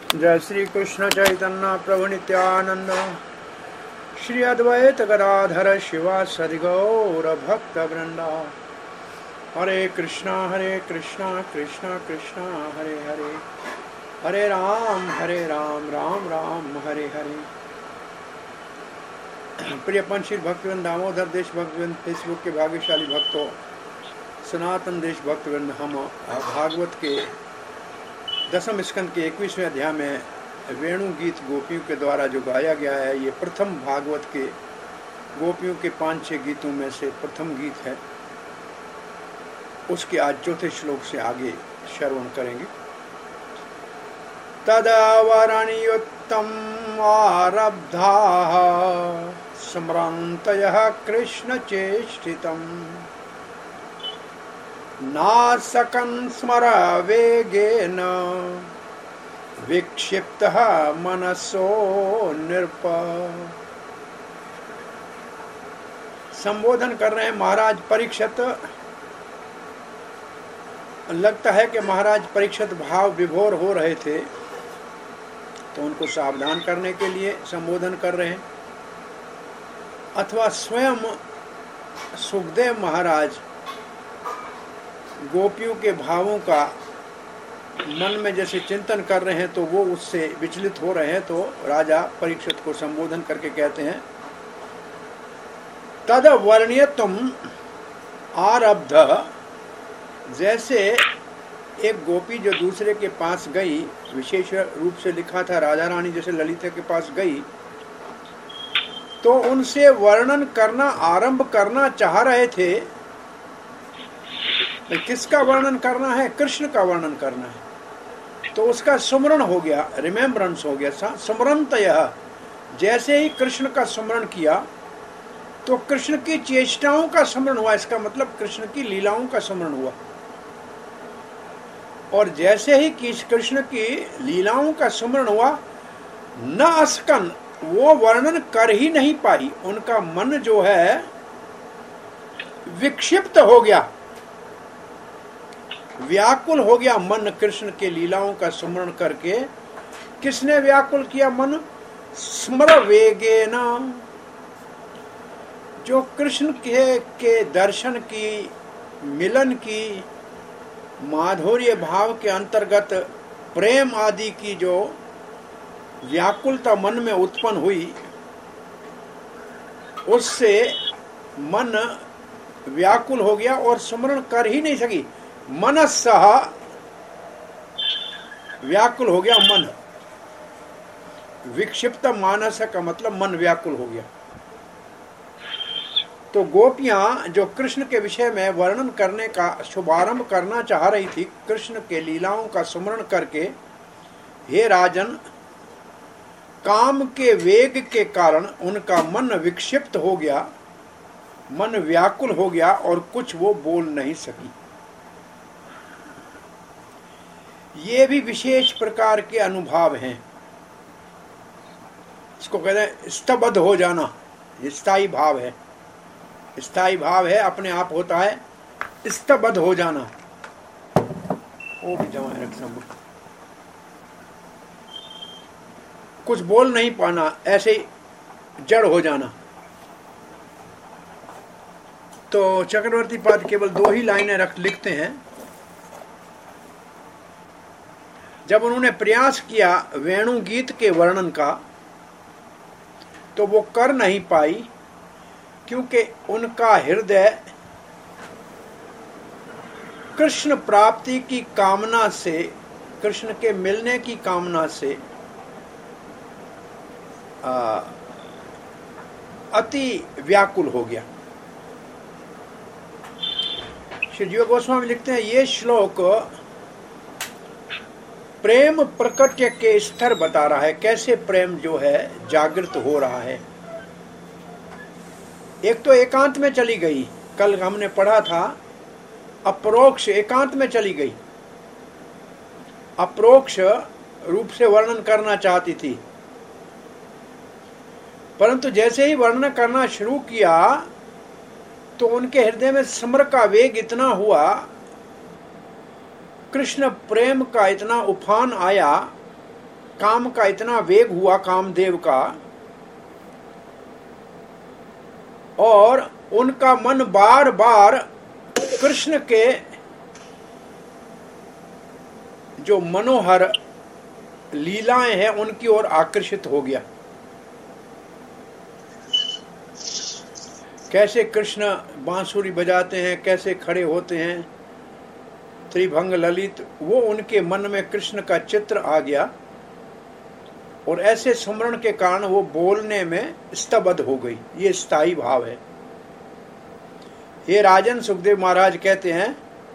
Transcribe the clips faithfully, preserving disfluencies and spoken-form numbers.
जय श्री कृष्ण चैतन्य प्रभु नित्यानंद श्री अद्वैत गदाधर शिवासदि गौर भक्त वृंदा। हरे कृष्णा हरे कृष्णा कृष्णा कृष्णा हरे हरे, हरे राम हरे राम राम राम हरे हरे। प्रिय पंचशील भक्तवृंद, दामोदर देश भक्तवृंद, फेसबुक के भाग्यशाली भक्तों, सनातन देश भक्तवृंद, हम भागवत के दसम स्कंद के इक्कीसवें अध्याय में वेणु गीत गोपियों के द्वारा जो गाया गया है, ये प्रथम भागवत के गोपियों के पांच छह गीतों में से प्रथम गीत है। उसके आज चौथे श्लोक से आगे श्रवण करेंगे। तदा वरणयुक्तम आरब्धा स्मरन्तयः कृष्ण चेष्टितम् नासकन् स्मर वेगेन विक्षिप्तः मनसो नृप। संबोधन कर रहे हैं महाराज परीक्षित। लगता है कि महाराज परीक्षित भाव विभोर हो रहे थे, तो उनको सावधान करने के लिए संबोधन कर रहे हैं, अथवा स्वयं सुखदेव महाराज गोपियों के भावों का मन में जैसे चिंतन कर रहे हैं, तो वो उससे विचलित हो रहे हैं। तो राजा परीक्षित को संबोधन करके कहते हैं, तद वर्ण्यतुम आरब्ध। जैसे एक गोपी जो दूसरे के पास गई, विशेष रूप से लिखा था राजा रानी जैसे ललिता के पास गई, तो उनसे वर्णन करना आरंभ करना चाह रहे थे। किसका वर्णन करना है? कृष्ण का वर्णन करना है। तो उसका सुमरण हो गया, रिमेम्बरेंस हो गया। स्मरन्तयः, जैसे ही कृष्ण का स्मरण किया तो कृष्ण की चेष्टाओं का स्मरण हुआ। इसका मतलब कृष्ण की लीलाओं का स्मरण हुआ। और जैसे ही कृष्ण की लीलाओं का स्मरण हुआ, न अस्कन, वो वर्णन कर ही नहीं पाई। उनका मन जो है विक्षिप्त हो गया, व्याकुल हो गया मन कृष्ण के लीलाओं का स्मरण करके। किसने व्याकुल किया मन? स्मर वेगेन, जो कृष्ण के, के दर्शन की, मिलन की, माधुर्य भाव के अंतर्गत प्रेम आदि की जो व्याकुलता मन में उत्पन्न हुई, उससे मन व्याकुल हो गया और स्मरण कर ही नहीं सकी। मनस्सह, व्याकुल हो गया मन। विक्षिप्त मानस का मतलब मन व्याकुल हो गया। तो गोपियां जो कृष्ण के विषय में वर्णन करने का शुभारंभ करना चाह रही थी, कृष्ण के लीलाओं का स्मरण करके, हे राजन, काम के वेग के कारण उनका मन विक्षिप्त हो गया, मन व्याकुल हो गया और कुछ वो बोल नहीं सकी। ये भी विशेष प्रकार के अनुभव हैं। इसको कहते हैं स्तब्ध हो जाना। ये स्थायी भाव है, स्थायी भाव है, अपने आप होता है। स्तब्ध हो जाना, वो भी जमा रखना, कुछ बोल नहीं पाना, ऐसे ही जड़ हो जाना। तो चक्रवर्ती पाद केवल दो ही लाइनें रख लिखते हैं। जब उन्होंने प्रयास किया वेणु गीत के वर्णन का, तो वो कर नहीं पाई, क्योंकि उनका हृदय कृष्ण प्राप्ति की कामना से, कृष्ण के मिलने की कामना से आ, अति व्याकुल हो गया। श्री जीव गोस्वामी लिखते हैं, ये श्लोक प्रेम प्रकट्य के स्तर बता रहा है, कैसे प्रेम जो है जागृत हो रहा है। एक तो एकांत में चली गई, कल हमने पढ़ा था, अप्रोक्ष एकांत में चली गई, अप्रोक्ष रूप से वर्णन करना चाहती थी, परंतु जैसे ही वर्णन करना शुरू किया तो उनके हृदय में स्मर का वेग इतना हुआ, कृष्ण प्रेम का इतना उफान आया काम का इतना वेग हुआ कामदेव का, और उनका मन बार बार कृष्ण के जो मनोहर लीलाएं हैं उनकी ओर आकर्षित हो गया। कैसे कृष्ण बांसुरी बजाते हैं, कैसे खड़े होते हैं, त्रिभंग ललित, वो उनके मन में कृष्ण का चित्र आ गया, और ऐसे सुमरण के कारण वो बोलने में स्तब्ध हो गई। ये स्थायी भाव है। ये राजन सुखदेव महाराज कहते हैं,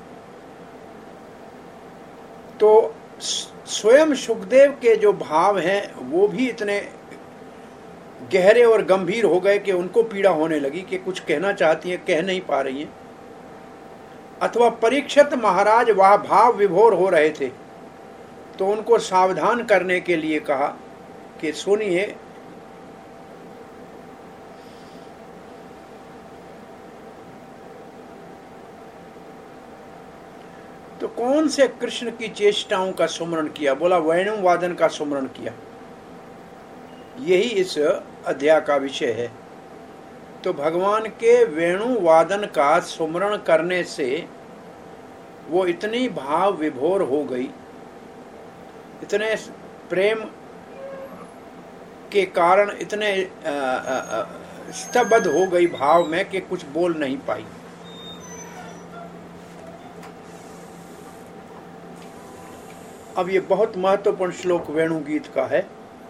तो स्वयं सुखदेव के जो भाव हैं वो भी इतने गहरे और गंभीर हो गए कि उनको पीड़ा होने लगी कि कुछ कहना चाहती हैं, कह नहीं पा रही हैं। अथवा परीक्षित महाराज वह भाव विभोर हो रहे थे, तो उनको सावधान करने के लिए कहा कि सुनिए, तो कौन से कृष्ण की चेष्टाओं का सुमरण किया? बोला वेणु वादन का सुमरण किया। यही इस अध्याय का विषय है। तो भगवान के वेणु वादन का सुमरण करने से वो इतनी भाव विभोर हो गई, इतने प्रेम के कारण इतने स्तब्ध हो गई भाव में कि कुछ बोल नहीं पाई। अब ये बहुत महत्वपूर्ण श्लोक वेणु गीत का है।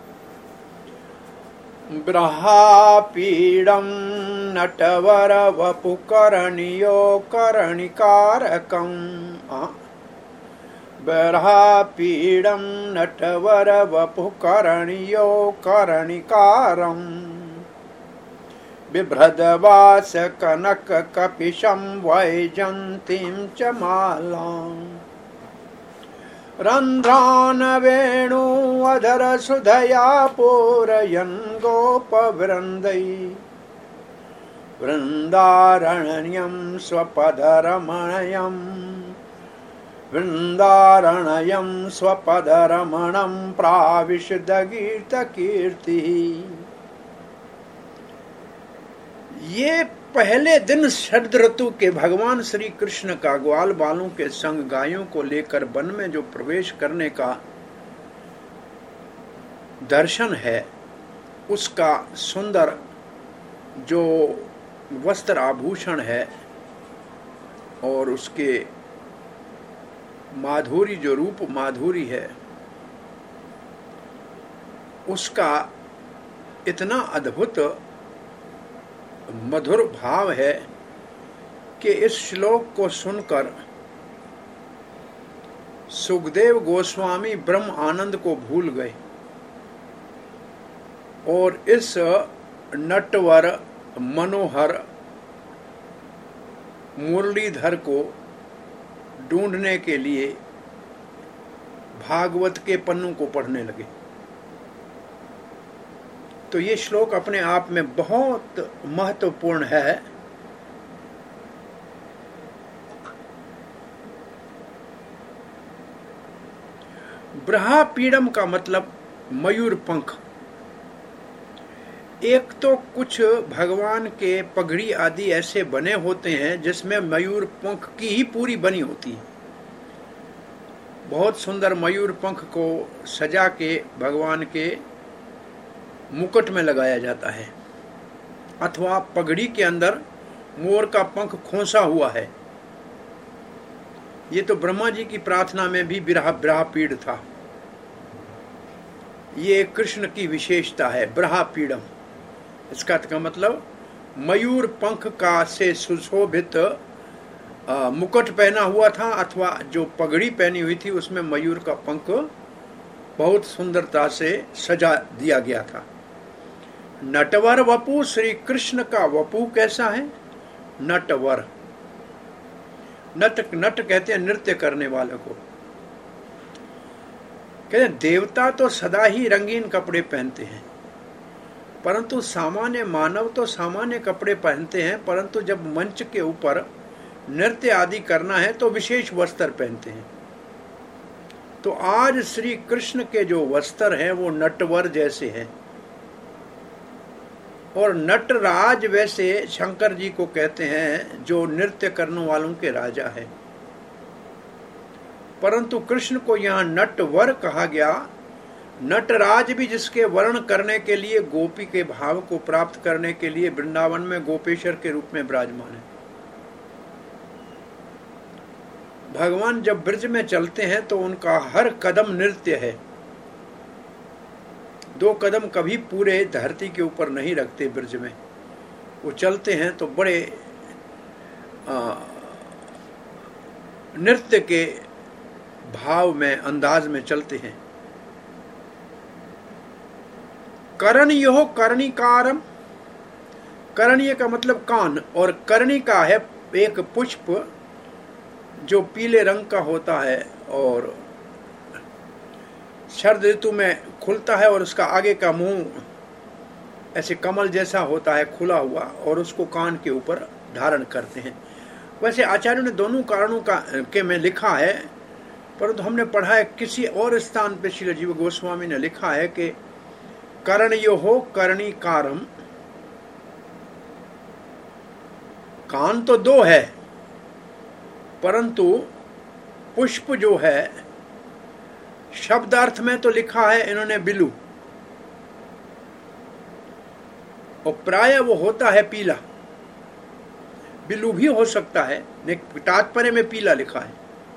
ब्रहापीडं नटवर वपु करणियो करणिकारकं। ब्रहापीडं नटवर वपु करणियो करणिकारं। बिभ्रदवास कनक कपिशं वैजन्तीं च मालाम्। रन्ध्रान् वेणु अधर सुधया पूरयन् गोपवृन्दै। वृन्दारण्यं स्वपदरमणयम्। वृन्दारण्यं स्वपदरमणं प्राविशदगीर्तकीर्तिः। ये पहले दिन शरद ऋतु के भगवान श्री कृष्ण का ग्वाल बालों के संग गायों को लेकर वन में जो प्रवेश करने का दर्शन है, उसका सुंदर जो वस्त्र आभूषण है और उसके माधुरी जो रूप माधुरी है, उसका इतना अद्भुत मधुर भाव है कि इस श्लोक को सुनकर सुखदेव गोस्वामी ब्रह्म आनंद को भूल गए और इस नटवर मनोहर मुरलीधर को ढूंढने के लिए भागवत के पन्नों को पढ़ने लगे। तो ये श्लोक अपने आप में बहुत महत्वपूर्ण है। ब्रहापीडम का मतलब मयूर पंख। एक तो कुछ भगवान के पगड़ी आदि ऐसे बने होते हैं जिसमें मयूर पंख की ही पूरी बनी होती है। बहुत सुंदर मयूर पंख को सजा के भगवान के मुकुट में लगाया जाता है, अथवा पगड़ी के अंदर मोर का पंख खोसा हुआ है। ये तो ब्रह्मा जी की प्रार्थना में भी ब्रहा ब्रहापीड था। ये कृष्ण की विशेषता है ब्रहापीडम। इसका का मतलब मयूर पंख का से सुशोभित मुकुट पहना हुआ था, अथवा जो पगड़ी पहनी हुई थी उसमें मयूर का पंख बहुत सुंदरता से सजा दिया गया था। नटवर वपु, श्री कृष्ण का वपु कैसा है? नटवर। नट नट कहते हैं नृत्य करने वाले को। कहते हैं देवता तो सदा ही रंगीन कपड़े पहनते हैं, परंतु सामान्य मानव तो सामान्य कपड़े पहनते हैं, परंतु जब मंच के ऊपर नृत्य आदि करना है तो विशेष वस्त्र पहनते हैं। तो आज श्री कृष्ण के जो वस्त्र हैं वो नटवर जैसे हैं, और नटराज वैसे शंकर जी को कहते हैं जो नृत्य करने वालों के राजा है। परंतु कृष्ण को यहाँ नटवर कहा गया। नटराज भी जिसके वर्ण करने के लिए, गोपी के भाव को प्राप्त करने के लिए वृंदावन में गोपेश्वर के रूप में विराजमान है। भगवान जब ब्रज में चलते हैं तो उनका हर कदम नृत्य है। दो कदम कभी पूरे धरती के ऊपर नहीं रखते ब्रज में, वो चलते हैं तो बड़े नृत्य के भाव में, अंदाज में चलते हैं। करणीयो कर्णिकारम, करणीय का मतलब कान, और कर्णिका है एक पुष्प जो पीले रंग का होता है और शरद ऋतु में खुलता है, और उसका आगे का मुंह ऐसे कमल जैसा होता है खुला हुआ, और उसको कान के ऊपर धारण करते हैं। वैसे आचार्यों ने दोनों कारणों का के में लिखा है, परंतु तो हमने पढ़ा है किसी और स्थान पे श्री जीव गोस्वामी ने लिखा है कि कर्णयोः कर्णिकारम, कान तो दो है परंतु पुष्प जो है शब्दार्थ में तो लिखा है इन्होंने बिलु, और प्राय वो होता है पीला। बिलु भी हो सकता है, लेकिन तात्पर्य में पीला लिखा है।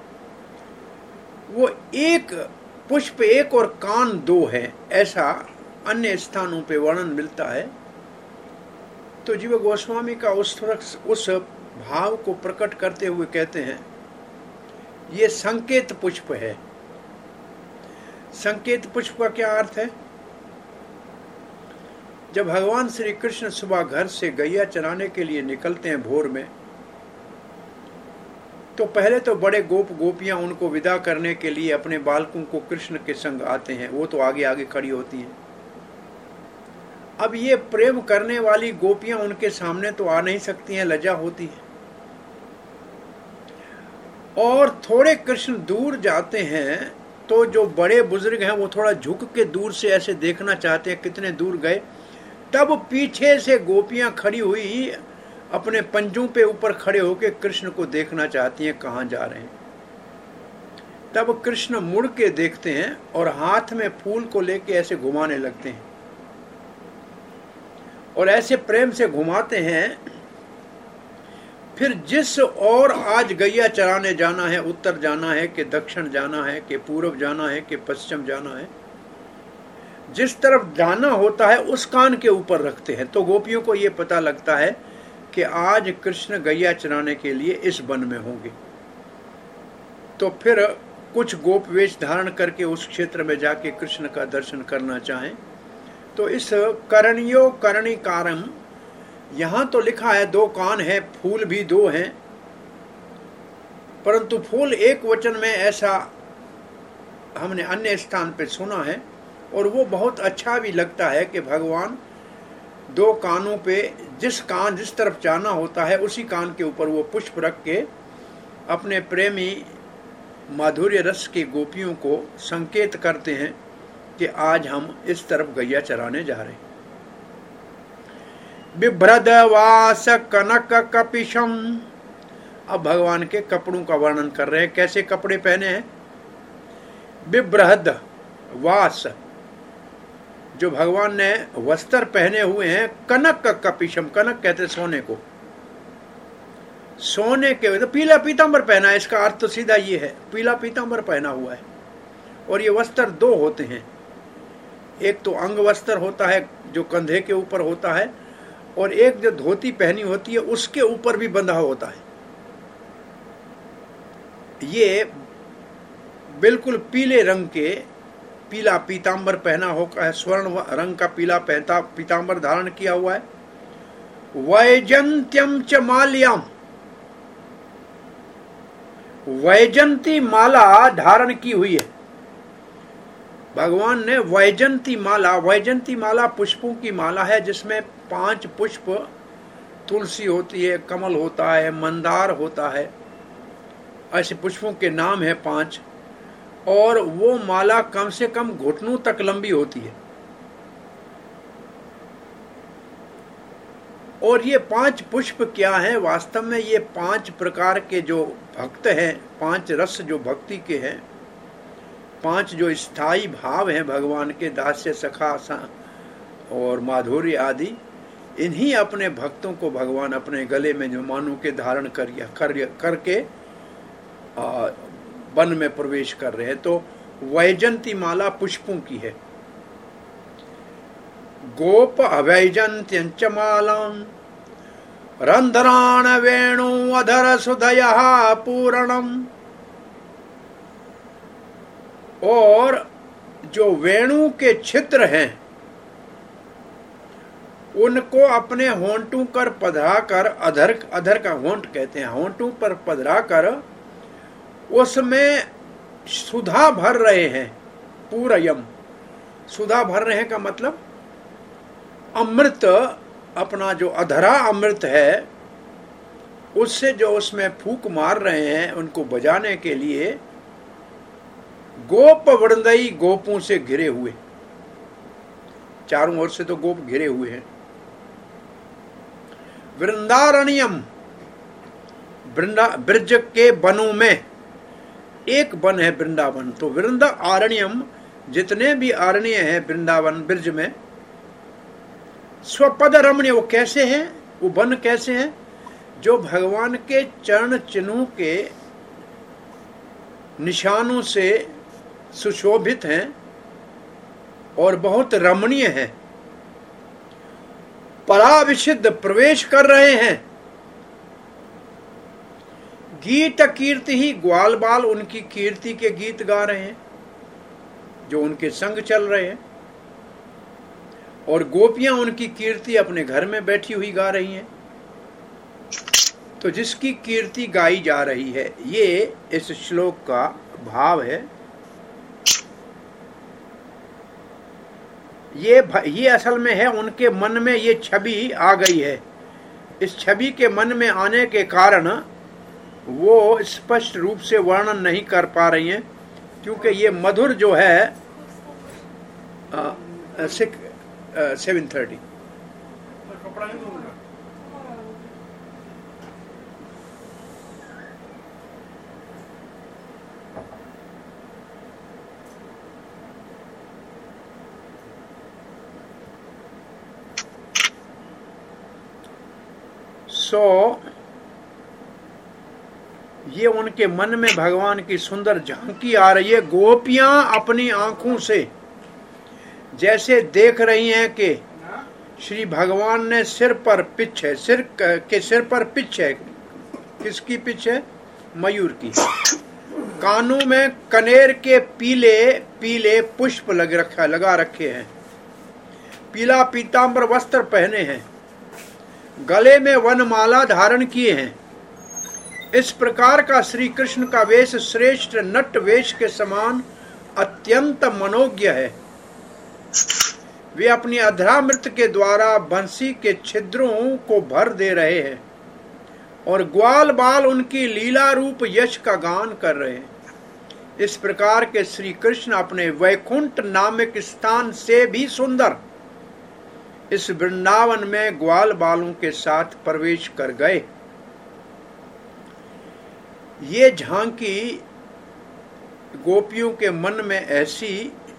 वो एक पुष्प एक और कान दो है, ऐसा अन्य स्थानों पे वर्णन मिलता है। तो जीव गोस्वामी का उस उस भाव को प्रकट करते हुए कहते हैं ये संकेत पुष्प है। संकेत पुष्प का क्या अर्थ है? जब भगवान श्री कृष्ण सुबह घर से गैया चराने के लिए निकलते हैं भोर में, तो पहले तो बड़े गोप गोपियां उनको विदा करने के लिए अपने बालकों को कृष्ण के संग आते हैं, वो तो आगे आगे खड़ी होती हैं। अब ये प्रेम करने वाली गोपियां उनके सामने तो आ नहीं सकती हैं, लज्जा होती है, और थोड़े कृष्ण दूर जाते हैं तो जो बड़े बुजुर्ग हैं वो थोड़ा झुक के दूर से ऐसे देखना चाहते हैं कितने दूर गए। तब पीछे से गोपियां खड़ी हुई अपने पंजों पे ऊपर खड़े होकर कृष्ण को देखना चाहती हैं कहाँ जा रहे हैं। तब कृष्ण मुड़ के देखते हैं और हाथ में फूल को लेके ऐसे घुमाने लगते हैं, और ऐसे प्रेम से घुमाते हैं। फिर जिस और आज गैया चराने जाना है, उत्तर जाना है कि दक्षिण जाना है कि पूर्व जाना है कि पश्चिम जाना है, जिस तरफ जाना होता है उस कान के ऊपर रखते हैं। तो गोपियों को ये पता लगता है कि आज कृष्ण गैया चराने के लिए इस वन में होंगे। तो फिर कुछ गोप वेश धारण करके उस क्षेत्र में जाके कृष्ण का दर्शन करना चाहें तो इस कर्णियो कर्णिकारम, यहां तो लिखा है दो कान है, फूल भी दो हैं, परंतु फूल एक वचन में ऐसा हमने अन्य स्थान पे सुना है, और वो बहुत अच्छा भी लगता है कि भगवान दो कानों पे जिस कान जिस तरफ जाना होता है उसी कान के ऊपर वो पुष्प रख के अपने प्रेमी माधुर्य रस के गोपियों को संकेत करते हैं कि आज हम इस तरफ गैया चराने जा रहे हैं। बिभ्रद वास कनक कपिशम, अब भगवान के कपड़ों का वर्णन कर रहे हैं, कैसे कपड़े पहने हैं। बिभ्रद वास, जो भगवान ने वस्त्र पहने हुए हैं, कनक कपिशम, कनक कहते सोने को, सोने के, तो पीला पीतांबर पहना है। इसका अर्थ तो सीधा ये है, पीला पीतांबर पहना हुआ है। और ये वस्त्र दो होते हैं, एक तो अंग वस्त्र होता है जो कंधे के ऊपर होता है, और एक जो धोती पहनी होती है उसके ऊपर भी बंधा होता है। ये बिल्कुल पीले रंग के, पीला पीतांबर पहना होकर है, स्वर्ण रंग का पीला पहता पीतांबर धारण किया हुआ है। वैजंत्यम च माल्याम, वैजंती माला धारण की हुई है। भगवान ने वैजंती माला, वैजंती माला पुष्पों की माला है जिसमें पांच पुष्प, तुलसी होती है, कमल होता है, मंदार होता है, ऐसे पुष्पों के नाम है पांच। और वो माला कम से कम घुटनों तक लंबी होती है। और ये पांच पुष्प क्या हैं? वास्तव में ये पांच प्रकार के जो भक्त हैं, पांच रस जो भक्ति के हैं, पांच जो स्थायी भाव हैं भगवान के, दास्य, सखा और माधुर्य आदि, इन्हीं अपने भक्तों को भगवान अपने गले में जो मानो के धारण कर कर करके आ, वन में प्रवेश कर रहे हैं। तो वैजंती माला पुष्पों की है। गोप अवैजंत्यंच मालां रंध्राण वेणु अधर सुधया पूरणम। और जो वेणु के छिद्र हैं उनको अपने होंठों पर पधरा कर, अधर अधर का होंठ कहते हैं, होंठों पर पधरा कर उसमें सुधा भर रहे हैं। पूरयम, सुधा भर रहे हैं का मतलब अमृत, अपना जो अधरा अमृत है उससे जो उसमें फूंक मार रहे हैं उनको बजाने के लिए। गोप वृंदई, गोपों से घिरे हुए, चारों ओर से तो गोप घिरे हुए हैं। वृंदारण्यम, वृंदा ब्रज के वनों में एक वन है वृंदावन। तो वृंदा आरण्यम, जितने भी आरण्य हैं वृंदावन ब्रज में, स्वपद रमणीय, वो कैसे हैं, वो वन कैसे हैं? जो भगवान के चरण चिन्हों के निशानों से सुशोभित हैं और बहुत रमणीय हैं, पराविशिद्ध प्रवेश कर रहे हैं। गीत कीर्ति ही, ग्वाल बाल उनकी कीर्ति के गीत गा रहे हैं जो उनके संग चल रहे हैं, और गोपियां उनकी कीर्ति अपने घर में बैठी हुई गा रही हैं। तो जिसकी कीर्ति गाई जा रही है, ये इस श्लोक का भाव है। ये ये असल में है उनके मन में ये छवि आ गई है। इस छवि के मन में आने के कारण वो स्पष्ट रूप से वर्णन नहीं कर पा रही हैं, क्योंकि ये मधुर जो है सेवन थर्टी सो ये उनके मन में भगवान की सुंदर झांकी आ रही है। गोपियां अपनी आंखों से जैसे देख रही हैं कि श्री भगवान ने सिर पर पिच है, सिर के सिर पर पिच है। किसकी पिच है? मयूर की। कानों में कनेर के पीले पीले पुष्प लग रखा लगा रखे हैं, पीला पीतांबर वस्त्र पहने हैं, गले में वनमाला धारण किए हैं। इस प्रकार का श्री कृष्ण का वेश श्रेष्ठ नट वेश के समान अत्यंत मनोज्ञ है। वे अपनी अधरामृत के द्वारा बंसी के छिद्रों को भर दे रहे हैं और ग्वाल बाल उनकी लीला रूप यश का गान कर रहे हैं। इस प्रकार के श्री कृष्ण अपने वैकुंठ नामक स्थान से भी सुंदर इस वृंदावन में ग्वाल बालों के साथ प्रवेश कर गए। ये झांकी गोपियों के मन में ऐसी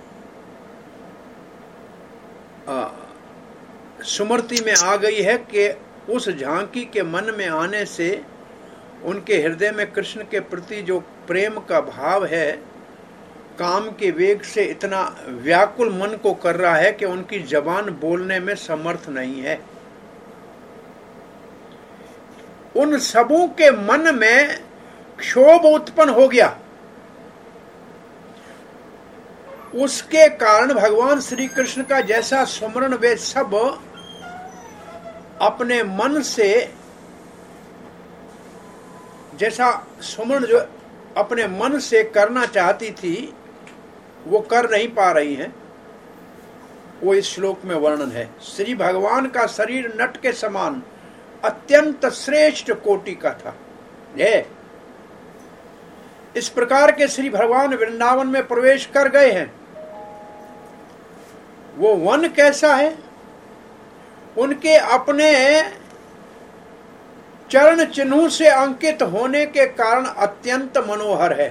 सुमृति में आ गई है कि उस झांकी के मन में आने से उनके हृदय में कृष्ण के प्रति जो प्रेम का भाव है, काम के वेग से इतना व्याकुल मन को कर रहा है कि उनकी जबान बोलने में समर्थ नहीं है। उन सबों के मन में क्षोभ उत्पन्न हो गया। उसके कारण भगवान श्री कृष्ण का जैसा सुमरण वे सब अपने मन से, जैसा सुमरण जो अपने मन से करना चाहती थी वो कर नहीं पा रही हैं, वो इस श्लोक में वर्णन है। श्री भगवान का शरीर नट के समान अत्यंत श्रेष्ठ कोटि का था। ये इस प्रकार के श्री भगवान वृंदावन में प्रवेश कर गए हैं। वो वन कैसा है? उनके अपने चरण चिन्हों से अंकित होने के कारण अत्यंत मनोहर है।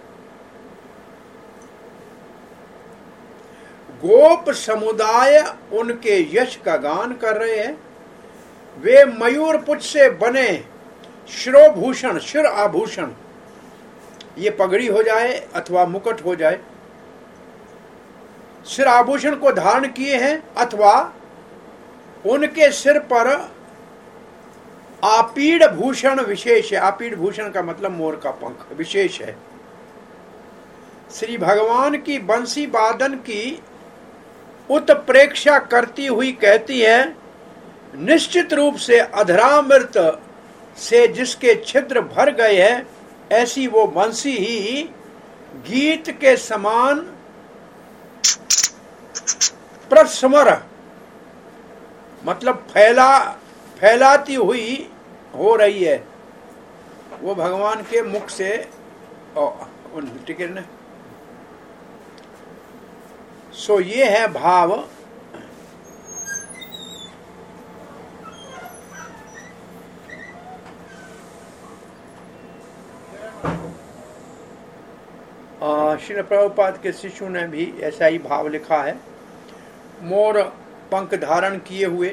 गोप समुदाय उनके यश का गान कर रहे हैं। वे मयूर पुच्छ से बने शिरोभूषण, शिर आभूषण, ये पगड़ी हो जाए अथवा मुकुट हो जाए, सिर आभूषण को धारण किए हैं, अथवा उनके सिर पर आपीड़ भूषण विशेष है। आपीड़ भूषण का मतलब मोर का पंख विशेष है। श्री भगवान की बंसी वादन की उत्प्रेक्षा करती हुई कहती है, निश्चित रूप से अधरामृत से जिसके छिद्र भर गए हैं, ऐसी वो बंसी ही गीत के समान प्रस्मर, मतलब फैला फैलाती हुई हो रही है। वो भगवान के मुख से टिकट ने। सो ये है भाव। श्री प्रभुपाद के शिष्यों ने भी ऐसा ही भाव लिखा है। मोर पंख धारण किए हुए,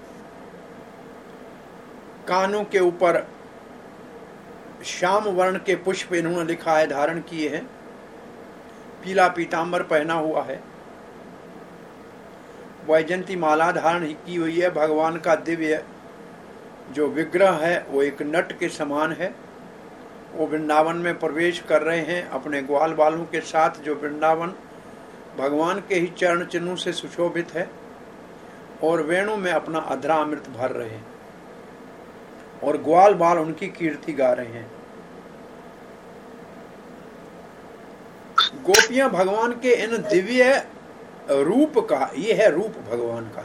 कानों के ऊपर श्याम वर्ण के पुष्प इन्होंने लिखा है, धारण किए हैं। पीला पीतांबर पहना हुआ है। वैजंती माला धारण की हुई है। भगवान का दिव्य जो विग्रह है वो एक नट के समान है। वो वृंदावन में प्रवेश कर रहे हैं अपने ग्वाल बालों के साथ। जो वृंदावन भगवान के ही चरण चिन्हों से सुशोभित है, और वेणु में अपना अधरामृत भर रहे हैं, और ग्वाल बाल उनकी कीर्ति गा रहे हैं। गोपियां भगवान के इन दिव्य रूप का, ये है रूप भगवान का,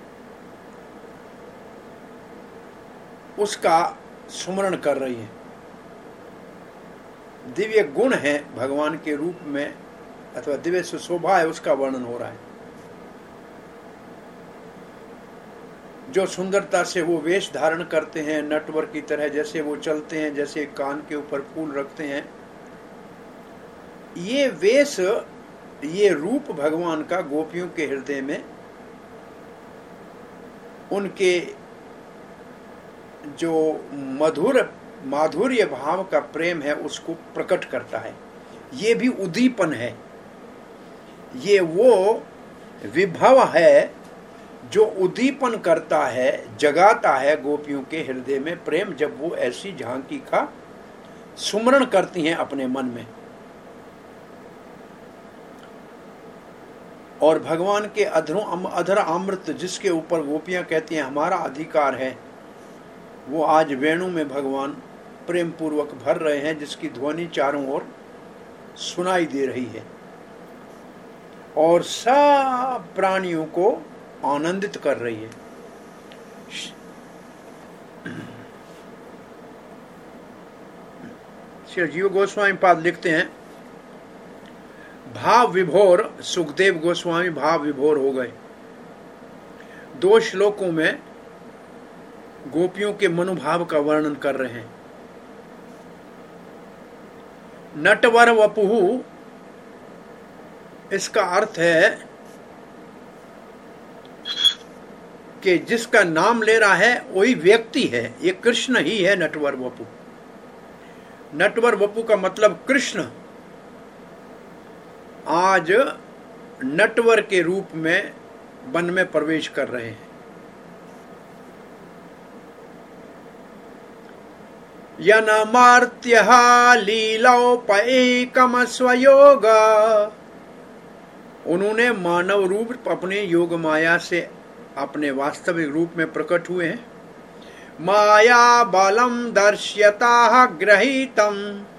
उसका स्मरण कर रही है। दिव्य गुण है भगवान के रूप में, अथवा दिव्य सुशोभा है, उसका वर्णन हो रहा है। जो सुंदरता से वो वेश धारण करते हैं, नटवर की तरह जैसे वो चलते हैं, जैसे कान के ऊपर फूल रखते हैं, ये वेश, ये रूप भगवान का गोपियों के हृदय में उनके जो मधुर माधुर्य भाव का प्रेम है उसको प्रकट करता है। ये भी उद्दीपन है। ये वो विभव है जो उद्दीपन करता है, जगाता है गोपियों के हृदय में प्रेम, जब वो ऐसी झांकी का सुमरण करती हैं अपने मन में। और भगवान के अधरों अधर अमृत जिसके ऊपर गोपियां कहती हैं हमारा अधिकार है, वो आज वेणु में भगवान प्रेम पूर्वक भर रहे हैं, जिसकी ध्वनि चारों ओर सुनाई दे रही है और सब प्राणियों को आनंदित कर रही है। श्री जीव गोस्वामी पाद लिखते हैं, भाव विभोर, सुखदेव गोस्वामी भाव विभोर हो गए। दो श्लोकों में गोपियों के मनोभाव का वर्णन कर रहे हैं। नटवर वपुहु, इसका अर्थ है कि जिसका नाम ले रहा है वही व्यक्ति है, ये कृष्ण ही है नटवर वपु। नटवर वपु का मतलब कृष्ण आज नटवर के रूप में वन में प्रवेश कर रहे हैं। यनमार्त्यः लीलोपैकम स्वयोग, उन्होंने मानव रूप अपने योग माया से अपने वास्तविक रूप में प्रकट हुए हैं। माया बलम दर्श्यता ग्रहीतम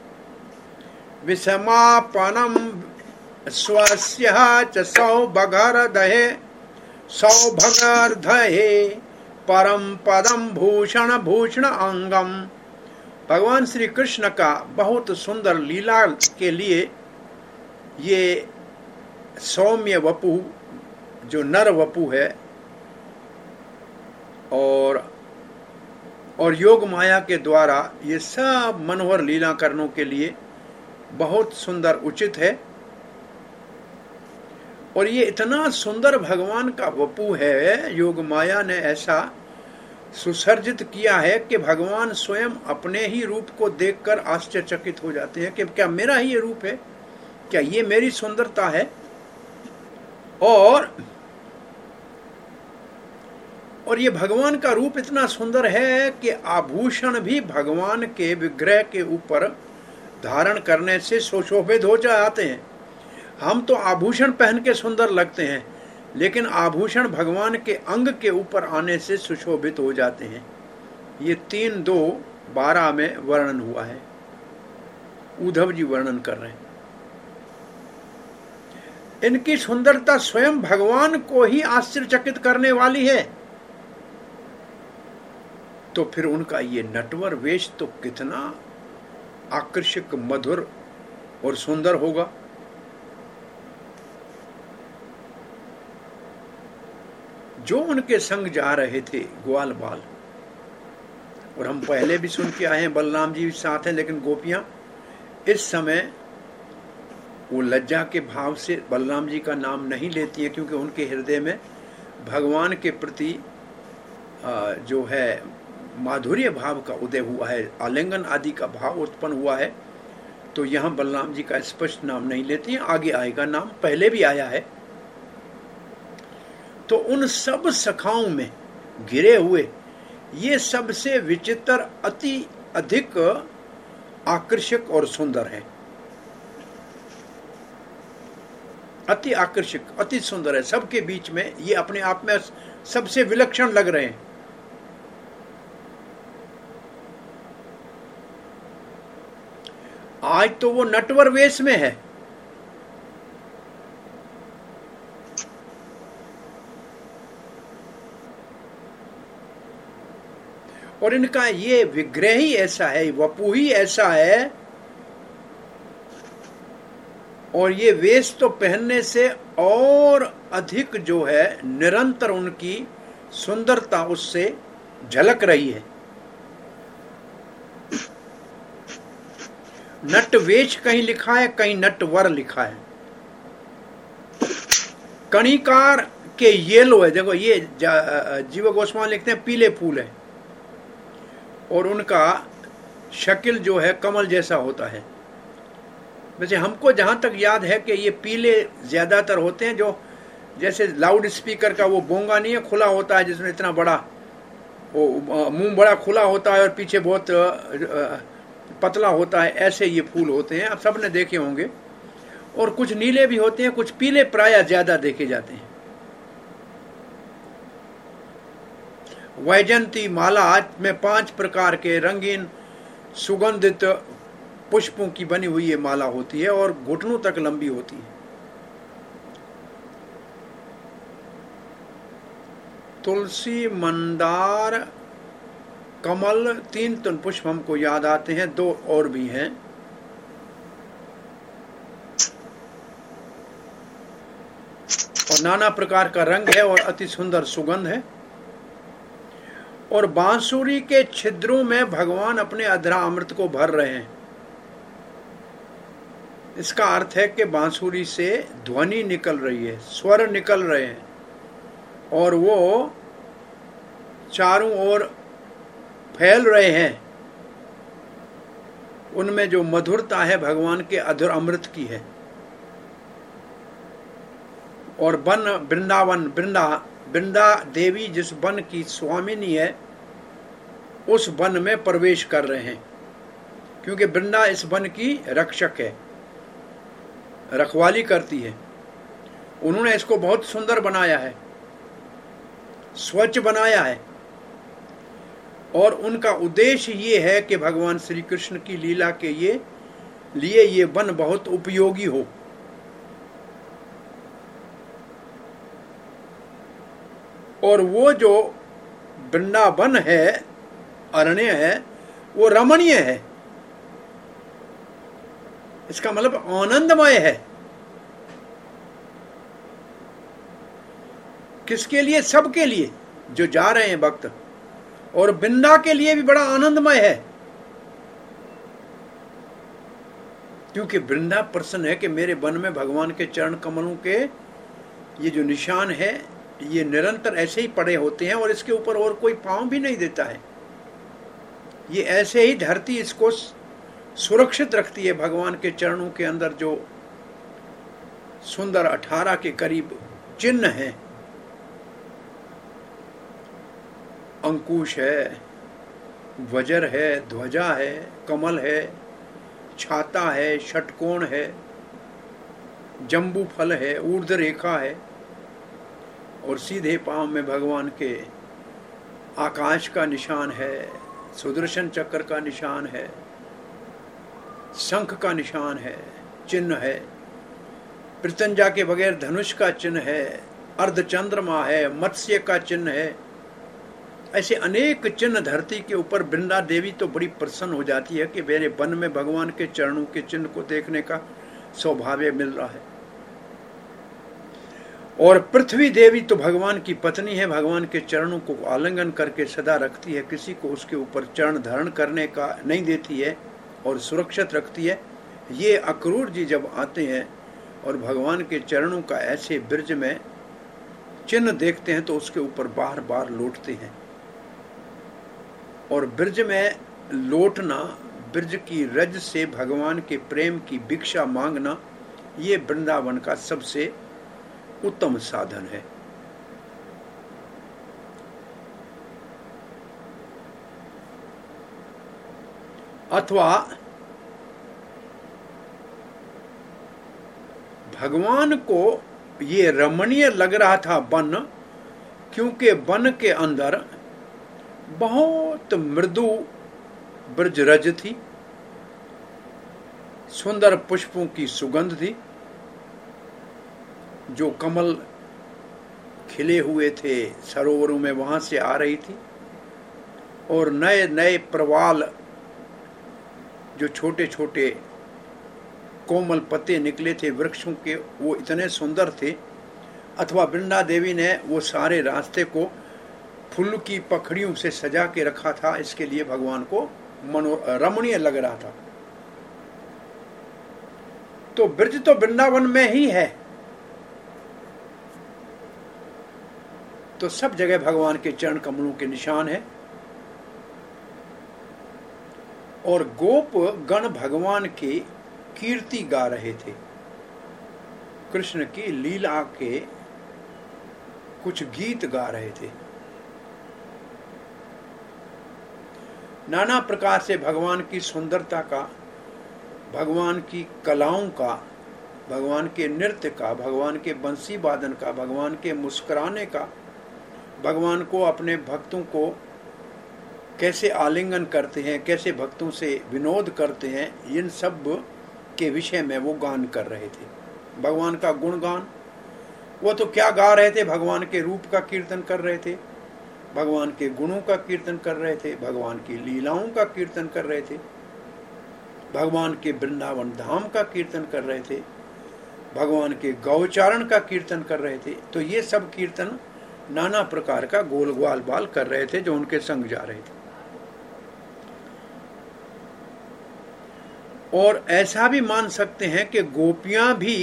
विषमापनम स्वस्य च सौभगर्दहे सौभगर्दहे परम पदम भूषण भूषण अंगम भगवान श्री कृष्ण का बहुत सुंदर लीला के लिए ये सौम्य वपु जो नर वपु है और और योग माया के द्वारा ये सब मनोहर लीला करने के लिए बहुत सुंदर उचित है। और ये इतना सुंदर भगवान का वपु है, योग माया ने ऐसा सुसर्जित किया है कि भगवान स्वयं अपने ही रूप को देखकर आश्चर्यचकित हो जाते हैं कि क्या मेरा ही ये रूप है, क्या ये मेरी सुंदरता है। और और ये भगवान का रूप इतना सुंदर है कि आभूषण भी भगवान के विग्रह के ऊपर धारण करने से सुशोभित हो जाते हैं। हम तो आभूषण पहन के सुंदर लगते हैं, लेकिन आभूषण भगवान के अंग के ऊपर आने से सुशोभित हो जाते हैं। ये तीन दो बारह में वर्णन हुआ है, उद्धव जी वर्णन कर रहे हैं। इनकी सुंदरता स्वयं भगवान को ही आश्चर्यचकित करने वाली है, तो फिर उनका ये नटवर वेश तो कितना आकर्षक, मधुर और सुंदर होगा। जो उनके संग जा रहे थे ग्वाल बाल, और हम पहले भी सुन के आए हैं बलराम जी साथ हैं, लेकिन गोपियां इस समय वो लज्जा के भाव से बलराम जी का नाम नहीं लेती हैं, क्योंकि उनके हृदय में भगवान के प्रति जो है माधुर्य भाव का उदय हुआ है, आलिंगन आदि का भाव उत्पन्न हुआ है। तो यहाँ बलराम जी का स्पष्ट नाम नहीं लेती हैं, आगे आएगा नाम, पहले भी आया है। तो उन सब सखाओं में घिरे हुए ये सबसे विचित्र, अति अधिक आकर्षक और सुंदर है, अति आकर्षक, अति सुंदर है। सबके बीच में ये अपने आप में सबसे विलक्षण लग रहे हैं। आज तो वो नटवर वेश में है, और इनका ये विग्रह ही ऐसा है, वपु ही ऐसा है, और ये वेश तो पहनने से और अधिक जो है निरंतर उनकी सुंदरता उससे झलक रही है। नट वेश कहीं लिखा है, कहीं नटवर लिखा है। कणिकार के येलो है, देखो ये जीव गोस्वामी लिखते हैं पीले फूल है, और उनका शक्ल जो है कमल जैसा होता है। वैसे हमको जहां तक याद है कि ये पीले ज्यादातर होते हैं, जो जैसे लाउड स्पीकर का वो बोंगा नहीं है, खुला होता है, जिसमें इतना बड़ा वो मुंह बड़ा खुला होता है और पीछे बहुत पतला होता है, ऐसे ये फूल होते हैं, आप सबने देखे होंगे। और कुछ नीले भी होते हैं, कुछ पीले प्रायः ज्यादा देखे जाते हैं। वैजंती माला में पांच प्रकार के रंगीन सुगंधित पुष्पों की बनी हुई ये माला होती है, और घुटनों तक लंबी होती है। तुलसी, मंदार, कमल, तीन तीन पुष्प हमको याद आते हैं, दो और भी हैं। और नाना प्रकार का रंग है और अति सुंदर सुगंध है। और बांसुरी के छिद्रों में भगवान अपने अधरा अमृत को भर रहे हैं। इसका अर्थ है कि बांसुरी से ध्वनि निकल रही है, स्वर निकल रहे हैं, और वो चारों ओर फैल रहे हैं। उनमें जो मधुरता है भगवान के अधर अमृत की है। और वन वृंदावन, वृंदा वृंदा देवी जिस वन की स्वामिनी है, उस वन में प्रवेश कर रहे हैं, क्योंकि वृंदा इस वन की रक्षक है, रखवाली करती है। उन्होंने इसको बहुत सुंदर बनाया है, स्वच्छ बनाया है, और उनका उद्देश्य ये है कि भगवान श्री कृष्ण की लीला के ये लिए ये वन बहुत उपयोगी हो। और वो जो वृंदावन है, अरण्य है, वो रमणीय है, इसका मतलब आनंदमय है। किसके लिए? सबके लिए जो जा रहे हैं भक्त, और वृंदा के लिए भी बड़ा आनंदमय है, क्योंकि वृंदा प्रसन्न है कि मेरे वन में भगवान के चरण कमलों के ये जो निशान है ये निरंतर ऐसे ही पड़े होते हैं और इसके ऊपर और कोई पांव भी नहीं देता है। ये ऐसे ही धरती इसको सुरक्षित रखती है। भगवान के चरणों के अंदर जो सुंदर अठारह के करीब चिन्ह हैं, अंकुश है, वज्र है, ध्वजा है, कमल है, छाता है, षटकोण है, जंबू फल है, ऊर्ध्व रेखा है, और सीधे पांव में भगवान के आकाश का निशान है, सुदर्शन चक्र का निशान है, शंख का निशान है, चिन्ह है, पृथंजा के बगैर धनुष का चिन्ह है, अर्धचंद्रमा है, मत्स्य का चिन्ह है। ऐसे अनेक चिन्ह धरती के ऊपर। वृंदा देवी तो बड़ी प्रसन्न हो जाती है कि मेरे वन में भगवान के चरणों के चिन्ह को देखने का सौभाग्य मिल रहा है। और पृथ्वी देवी तो भगवान की पत्नी है, भगवान के चरणों को आलिंगन करके सदा रखती है, किसी को उसके ऊपर चरण धारण करने का नहीं देती है और सुरक्षित रखती है। ये अक्रूर जी जब आते हैं और भगवान के चरणों का ऐसे ब्रज में चिन्ह देखते हैं तो उसके ऊपर बार बार लौटते हैं। और ब्रज में लौटना, ब्रज की रज से भगवान के प्रेम की भिक्षा मांगना, ये वृंदावन का सबसे उत्तम साधन है। अथवा भगवान को ये रमणीय लग रहा था वन, क्योंकि वन के अंदर बहुत मृदु ब्रज रज थी, सुंदर पुष्पों की सुगंध थी, जो कमल खिले हुए थे सरोवरों में वहां से आ रही थी, और नए नए प्रवाल जो छोटे छोटे कोमल पत्ते निकले थे वृक्षों के, वो इतने सुंदर थे। अथवा वृंदा देवी ने वो सारे रास्ते को फूल की पखड़ियों से सजा के रखा था, इसके लिए भगवान को मनो रमणीय लग रहा था। तो ब्रज तो वृंदावन में ही है, तो सब जगह भगवान के चरण कमलों के निशान है। और गोप गण भगवान की कीर्ति गा रहे थे, कृष्ण की लीला के कुछ गीत गा रहे थे। नाना प्रकार से भगवान की सुंदरता का, भगवान की कलाओं का, भगवान के नृत्य का, भगवान के बंसी वादन का, भगवान के मुस्कुराने का, भगवान को अपने भक्तों को कैसे आलिंगन करते हैं, कैसे भक्तों से विनोद करते हैं, इन सब के विषय में वो गान कर रहे थे। भगवान का गुणगान, वो तो क्या गा रहे थे, भगवान के रूप का कीर्तन कर रहे थे, भगवान के गुणों का कीर्तन कर रहे थे, भगवान की लीलाओं का कीर्तन कर रहे थे, भगवान के वृंदावन धाम का कीर्तन कर रहे थे, भगवान के गौचारण का कीर्तन कर रहे थे। तो ये सब कीर्तन नाना प्रकार का गोल ग्वाल बाल कर रहे थे जो उनके संग जा रहे थे। और ऐसा भी मान सकते हैं कि गोपियां भी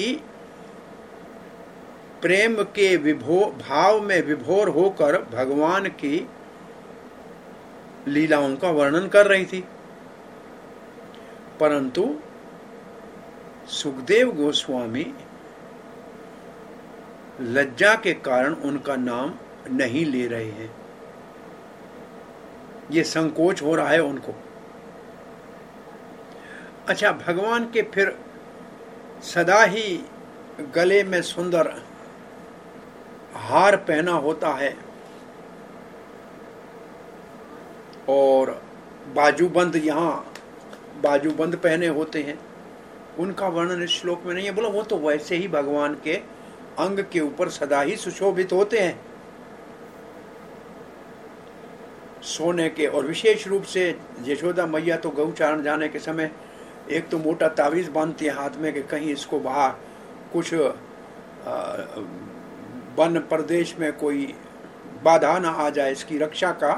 प्रेम के विभो भाव में विभोर होकर भगवान की लीलाओं का वर्णन कर रही थी, परंतु सुखदेव गोस्वामी लज्जा के कारण उनका नाम नहीं ले रहे हैं। ये संकोच हो रहा है उनको। अच्छा, भगवान के फिर सदा ही गले में सुंदर हार पहना होता है और बाजूबंद, यहाँ बाजूबंद पहने होते हैं, उनका वर्णन इस श्लोक में नहीं है। बोला वो तो वैसे ही भगवान के अंग के ऊपर सदा ही सुशोभित होते हैं। सोने के, और विशेष रूप से यशोदा मैया तो गौचारण जाने के समय एक तो मोटा तावीज़ बांधती है हाथ में कि कहीं इसको बाहर कुछ वन प्रदेश में कोई बाधा ना आ जाए, इसकी रक्षा का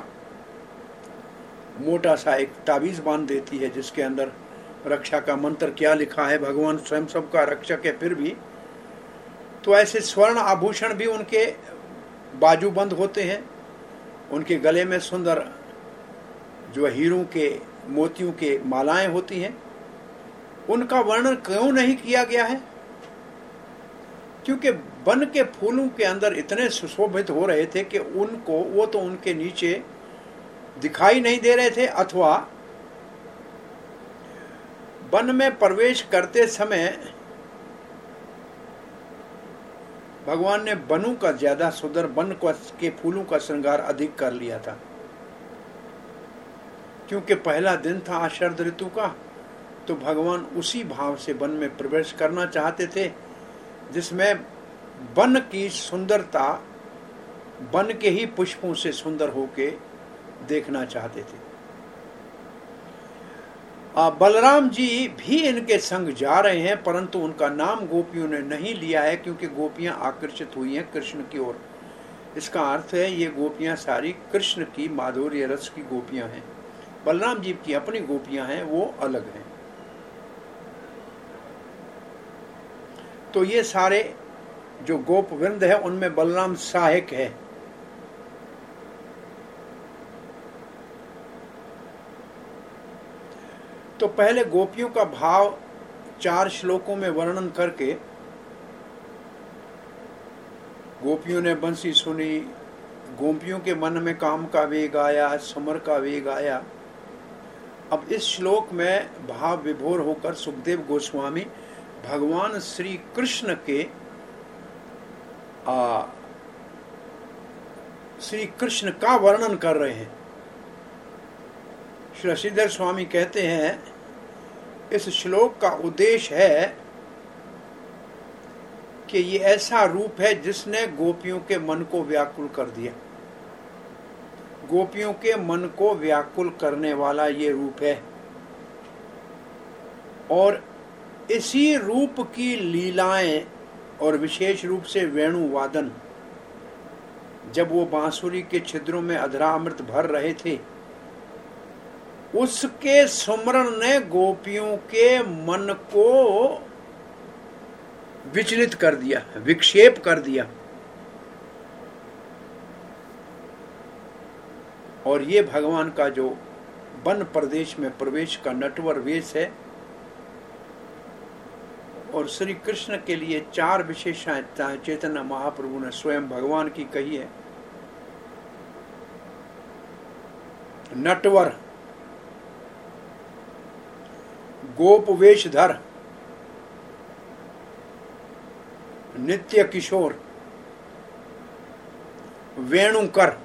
मोटा सा एक तावीज़ बांध देती है जिसके अंदर रक्षा का मंत्र क्या लिखा है, भगवान स्वयं सबका रक्षक है। फिर भी तो ऐसे स्वर्ण आभूषण भी उनके बाजूबंद होते हैं, उनके गले में सुंदर जो हीरों के मोतियों के मालाएं होती हैं। उनका वर्णन क्यों नहीं किया गया है? क्योंकि वन के फूलों के अंदर इतने सुशोभित हो रहे थे कि उनको वो तो उनके नीचे दिखाई नहीं दे रहे थे, अथवा वन में प्रवेश करते समय भगवान ने वनों का ज्यादा सुंदर, वन के फूलों का श्रृंगार अधिक कर लिया था। क्योंकि पहला दिन था शरद ऋतु का, तो भगवान उसी भाव से वन में प्रवेश करना चाहते थे जिसमें वन की सुंदरता वन के ही पुष्पों से सुंदर होके देखना चाहते थे। बलराम जी भी इनके संग जा रहे हैं, परंतु उनका नाम गोपियों ने नहीं लिया है क्योंकि गोपियां आकर्षित हुई हैं कृष्ण की ओर। इसका अर्थ है ये गोपियां सारी कृष्ण की माधुर्य रस की गोपियां हैं। बलराम जी की अपनी गोपियां हैं, वो अलग हैं। तो ये सारे जो गोप वृंद है उनमें बलराम सहायक है। तो पहले गोपियों का भाव चार श्लोकों में वर्णन करके गोपियों ने बंसी सुनी, गोपियों के मन में काम का वेग आया, समर का वेग आया। अब इस श्लोक में भाव विभोर होकर सुखदेव गोस्वामी भगवान श्री कृष्ण के आ, श्री कृष्ण का वर्णन कर रहे हैं। श्री श्रीधर स्वामी कहते हैं इस श्लोक का उद्देश्य है कि ये ऐसा रूप है जिसने गोपियों के मन को व्याकुल कर दिया। गोपियों के मन को व्याकुल करने वाला ये रूप है, और इसी रूप की लीलाएं और विशेष रूप से वेणु वादन, जब वो बांसुरी के छिद्रों में अधरा अमृत भर रहे थे, उसके सुमरण ने गोपियों के मन को विचलित कर दिया, विक्षेप कर दिया। और ये भगवान का जो वन प्रदेश में प्रवेश का नटवर वेश है, और श्री कृष्ण के लिए चार विशेषताएं चैतन्य महाप्रभु ने स्वयं भगवान की कही है। नटवर, गोप वेशधर, नित्य किशोर, वेणुकर,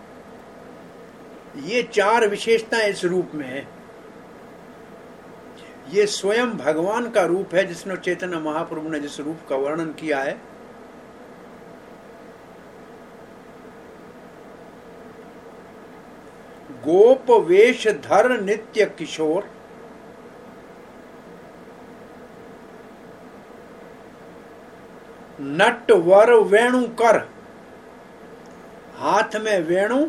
ये चार विशेषताएं इस रूप में है। ये स्वयं भगवान का रूप है जिसने चैतन्य महाप्रभु ने जिस रूप का वर्णन किया है। गोप वेशधर नित्य किशोर, नटवर वेणुकर, हाथ में वेणु,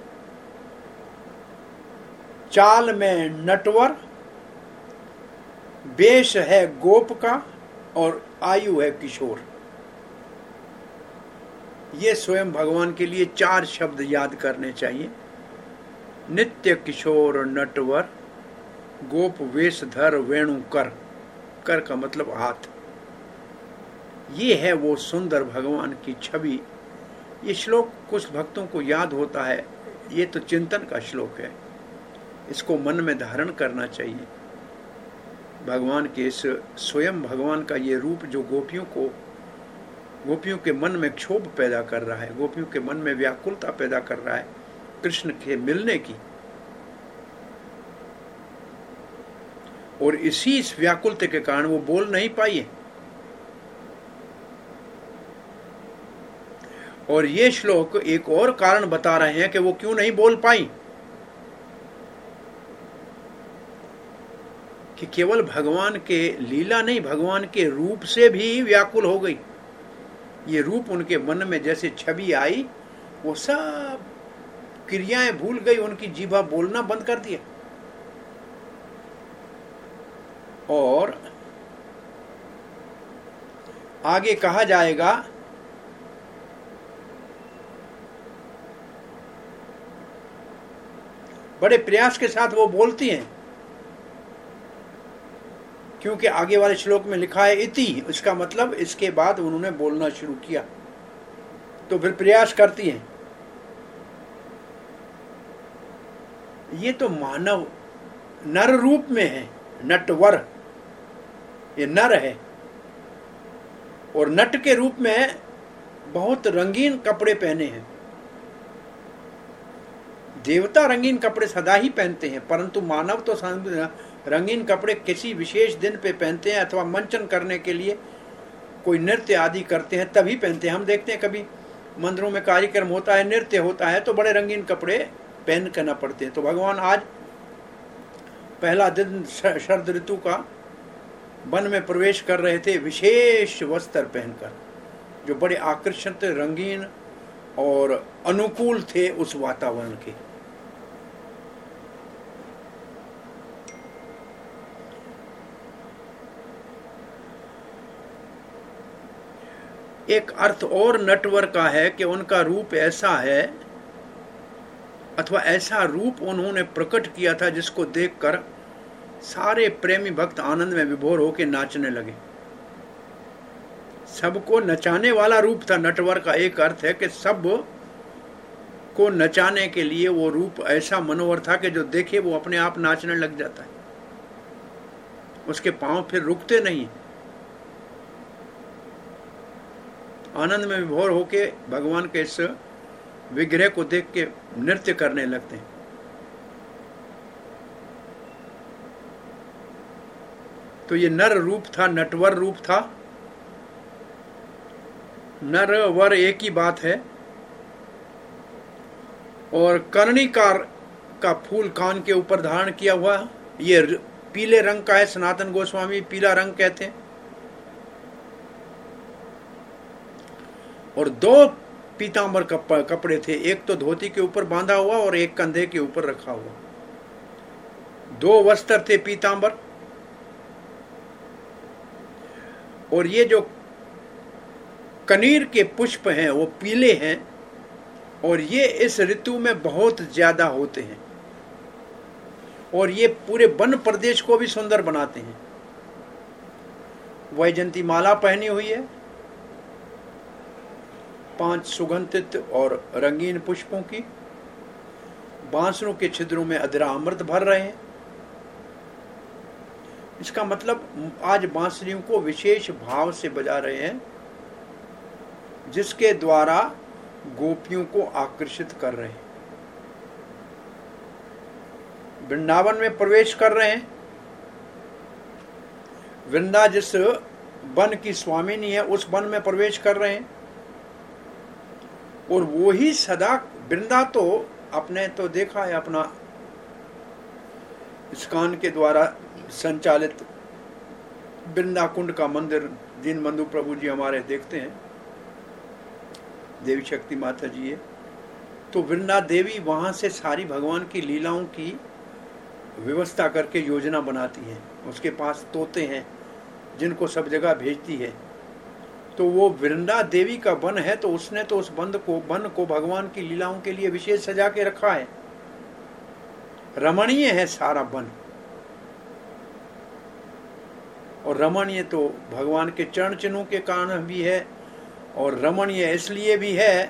चाल में नटवर, वेश है गोप का और आयु है किशोर। ये स्वयं भगवान के लिए चार शब्द याद करने चाहिए। नित्य किशोर, नटवर, गोप वेशधर, वेणुकर। कर का मतलब हाथ। ये है वो सुंदर भगवान की छवि। ये श्लोक कुछ भक्तों को याद होता है, ये तो चिंतन का श्लोक है, इसको मन में धारण करना चाहिए। भगवान के इस स्वयं भगवान का ये रूप जो गोपियों को, गोपियों के मन में क्षोभ पैदा कर रहा है, गोपियों के मन में व्याकुलता पैदा कर रहा है कृष्ण के मिलने की, और इसी इस व्याकुलता के कारण वो बोल नहीं पाई है। और ये श्लोक एक और कारण बता रहे हैं कि वो क्यों नहीं बोल पाई। कि केवल भगवान के लीला नहीं, भगवान के रूप से भी व्याकुल हो गई। ये रूप उनके मन में जैसे छवि आई, वो सब क्रियाएं भूल गई, उनकी जीभा बोलना बंद कर दिया। और आगे कहा जाएगा, बड़े प्रयास के साथ वो बोलती हैं, क्योंकि आगे वाले श्लोक में लिखा है इति, इसका मतलब इसके बाद उन्होंने बोलना शुरू किया, तो फिर प्रयास करती हैं। ये तो मानव नर रूप में है, नटवर, ये नर है, और नट के रूप में बहुत रंगीन कपड़े पहने हैं। देवता रंगीन कपड़े सदा ही पहनते हैं, परंतु मानव तो रंगीन कपड़े किसी विशेष दिन पे पहनते हैं, अथवा मंचन करने के लिए कोई नृत्य आदि करते हैं तभी पहनते हैं। हम देखते हैं कभी मंदिरों में कार्यक्रम होता है, नृत्य होता है, तो बड़े रंगीन कपड़े पहन करना पड़ते हैं। तो भगवान आज पहला दिन शरद ऋतु का वन में प्रवेश कर रहे थे, विशेष वस्त्र पहनकर, जो बड़े आकर्षक, रंगीन और अनुकूल थे उस वातावरण के। एक अर्थ और नटवर का है कि उनका रूप ऐसा है, अथवा ऐसा रूप उन्होंने प्रकट किया था जिसको देखकर सारे प्रेमी भक्त आनंद में विभोर होकर नाचने लगे। सबको नचाने वाला रूप था नटवर का। एक अर्थ है कि सब को नचाने के लिए वो रूप ऐसा मनोहर था कि जो देखे वो अपने आप नाचने लग जाता है, उसके पांव फिर रुकते नहीं, आनंद में विभोर होके भगवान के इस विग्रह को देख के नृत्य करने लगते हैं। तो ये नर रूप था, नटवर रूप था। नर वर एक ही बात है। और कर्णिकार का फूल कान के ऊपर धारण किया हुआ, ये पीले रंग का है, सनातन गोस्वामी पीला रंग कहते हैं। और दो पीतांबर कपड़े थे, एक तो धोती के ऊपर बांधा हुआ और एक कंधे के ऊपर रखा हुआ। दो वस्त्र थे पीतांबर। और ये जो कनीर के पुष्प हैं वो पीले हैं, और ये इस ऋतु में बहुत ज्यादा होते हैं, और ये पूरे वन प्रदेश को भी सुंदर बनाते हैं। वैजंती माला पहनी हुई है, पांच सुगंधित और रंगीन पुष्पों की, बांसुरों के छिद्रों में अधरा अमृत भर रहे हैं। इसका मतलब आज बांसुरियों को विशेष भाव से बजा रहे हैं, जिसके द्वारा गोपियों को आकर्षित कर रहे हैं। वृंदावन में प्रवेश कर रहे हैं। वृंदा जिस वन की स्वामिनी है उस वन में प्रवेश कर रहे हैं। और वो ही सदा, वृंदा तो अपने तो देखा है, अपना इस्कॉन के द्वारा संचालित वृंदा कुंड का मंदिर दीनबंधु प्रभु जी हमारे देखते हैं, देवी शक्ति माता जी है। तो वृंदा देवी वहां से सारी भगवान की लीलाओं की व्यवस्था करके योजना बनाती है। उसके पास तोते हैं जिनको सब जगह भेजती है। तो वो वृंदा देवी का वन है, तो उसने तो उस वन को वन को भगवान की लीलाओं के लिए विशेष सजा के रखा है। रमणीय है सारा वन, और रमणीय तो भगवान के चरण चिन्हों के कारण भी है, और रमणीय इसलिए भी है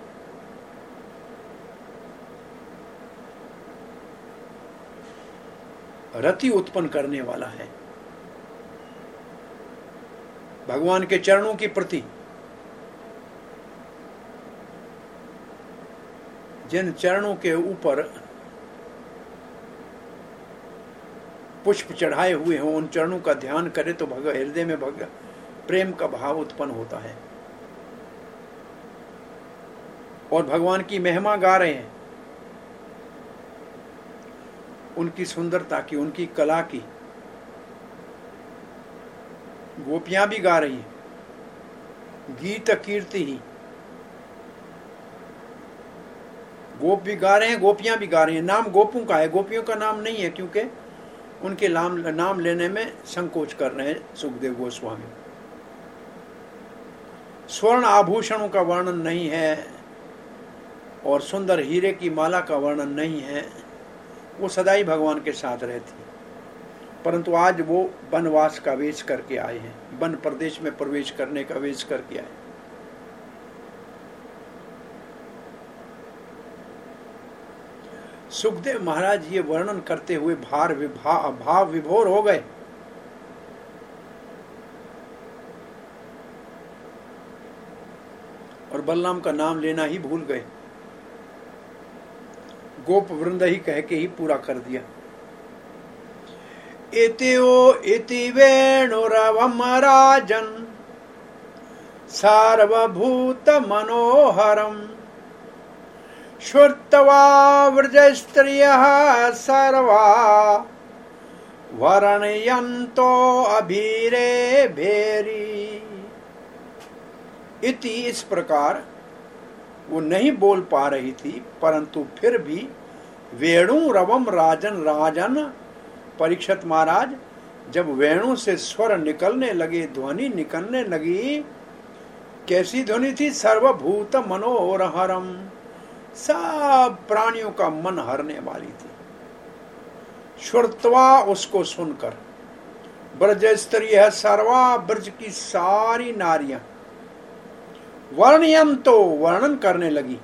रति उत्पन्न करने वाला है भगवान के चरणों की प्रति। जिन चरणों के ऊपर पुष्प चढ़ाए हुए हों, उन चरणों का ध्यान करे तो भगवान हृदय में भगवान प्रेम का भाव उत्पन्न होता है, और भगवान की महिमा गा रहे हैं, उनकी सुंदरता की, उनकी कला की। गोपियां भी गा रही हैं, गीत कीर्ति ही। गोप भी गा रहे हैं, गोपियां भी गा रही हैं। नाम गोपों का है, गोपियों का नाम नहीं है, क्योंकि उनके नाम नाम लेने में संकोच कर रहे हैं सुखदेव गोस्वामी। स्वर्ण आभूषणों का वर्णन नहीं है और सुंदर हीरे की माला का वर्णन नहीं है। वो सदा ही भगवान के साथ रहती, परंतु आज वो वनवास का वेश करके आए हैं, वन प्रदेश में प्रवेश करने का वेश करके आए। सुखदेव महाराज ये वर्णन करते हुए भार विभा भाव विभोर हो गए। और बलराम का नाम लेना ही भूल गए, गोप वृंद ही कह के ही पूरा कर दिया। इतिओ इति वेणुरवम राजन सार्वभूत मनोहरम श्रुत्वा व्रज स्त्रियः सर्वा वर्णयन्तो अभीरे भेरी। इति इस प्रकार वो नहीं बोल पा रही थी, परंतु फिर भी वेणु रवम राजन राजन परीक्षित महाराज, जब वेणु से स्वर निकलने लगे, ध्वनि निकलने लगी, कैसी ध्वनि थी? सर्वभूत मनोहरम, सब प्राणियों का मन हरने वाली थी। श्रुत्वा उसको सुनकर, ब्रज स्त्रियः सर्वा, ब्रज की सारी नारियां, वर्णयन तो वर्णन करने लगी,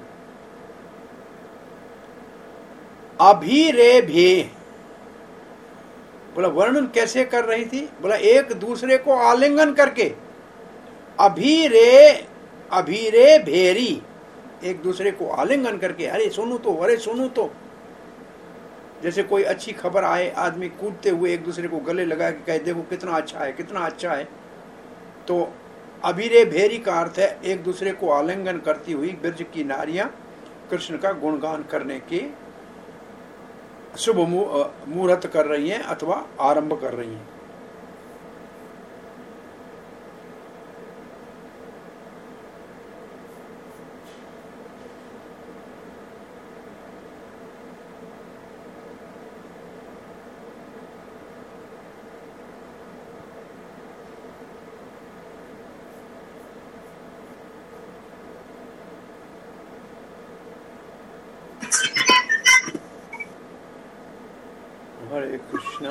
अभिरेभे, बोला वर्णन कैसे कर रही थी? बोला एक दूसरे को आलिंगन करके, अभिरे अभिरे भेरी, एक दूसरे को आलिंगन करके, अरे सुनू तो, अरे सुनू तो। जैसे कोई अच्छी खबर आए, आदमी कूदते हुए एक दूसरे को गले लगा के कहे देखो कितना अच्छा है, कितना अच्छा है। तो अभिरे भेरी का अर्थ है एक दूसरे को आलिंगन करती हुई ब्रज की नारियां कृष्ण का गुणगान करने की शुभ मुहूर्त कर रही हैं अथवा आरंभ कर रही हैं। हरे कृष्णा।